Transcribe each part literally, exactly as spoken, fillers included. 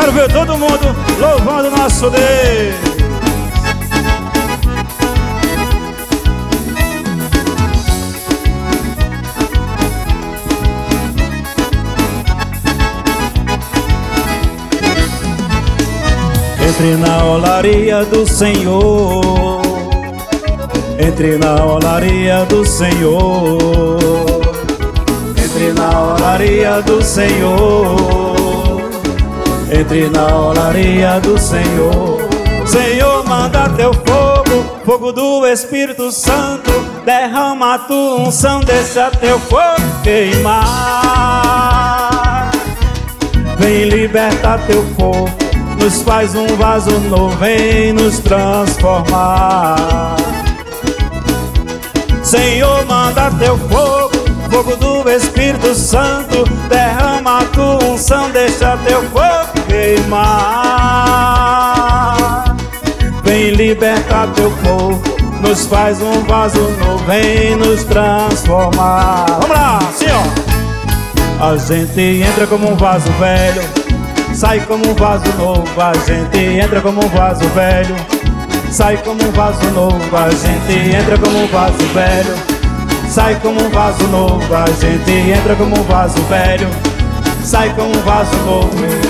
Quero ver todo mundo louvando o nosso Deus. Entre na olaria do Senhor, entre na olaria do Senhor, entre na olaria do Senhor, entre na olaria do Senhor. Senhor, manda teu fogo, fogo do Espírito Santo, derrama a tua unção, deixa teu fogo queimar. Vem libertar teu povo, nos faz um vaso novo, vem nos transformar. Senhor, manda teu fogo, fogo do Espírito Santo, derrama a tua unção, deixa teu fogo queimar. Vem libertar teu povo, nos faz um vaso novo, vem nos transformar. Vamos lá, Senhor! A gente entra como um vaso velho, sai como um vaso novo. A gente entra como um vaso velho, sai como um vaso novo. A gente entra como um vaso velho, sai como um vaso novo. A gente entra como um vaso velho, sai como um vaso novo.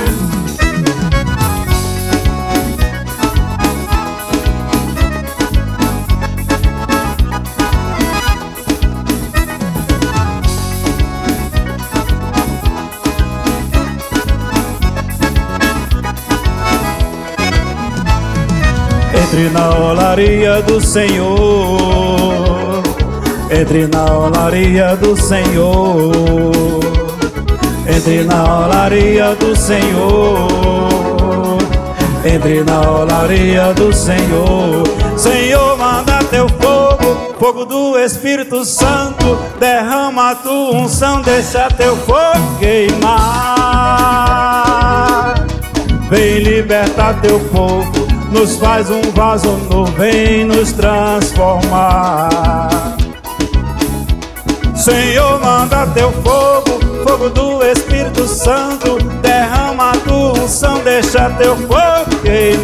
Entre na olaria do Senhor, entre na olaria do Senhor, entre na olaria do Senhor, entre na olaria do Senhor. Senhor, manda teu fogo, fogo do Espírito Santo, derrama a tua unção, deixa teu fogo queimar. Vem libertar teu povo, nos faz um vaso novo, vem nos transformar. Senhor, manda teu fogo, fogo do Espírito Santo, derrama a tua unção, deixa teu fogo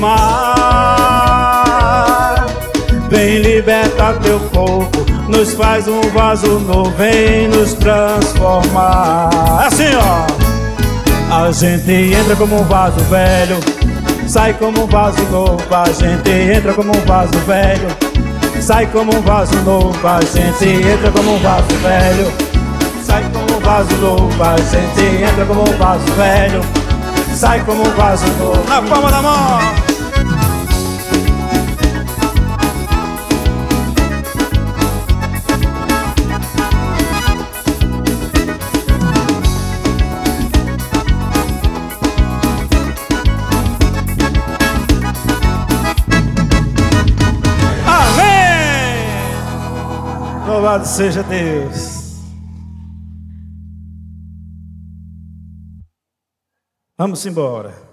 queimar. Vem libertar teu povo, nos faz um vaso novo, vem nos transformar. Assim, ó. A gente entra como um vaso velho, sai como um vaso novo. A gente entra como um vaso velho, sai como um vaso novo. A gente entra como um vaso velho, sai como um vaso novo. A gente entra como um vaso velho, sai como um vaso novo. Na palma da mão. Louvado seja Deus. Vamos embora.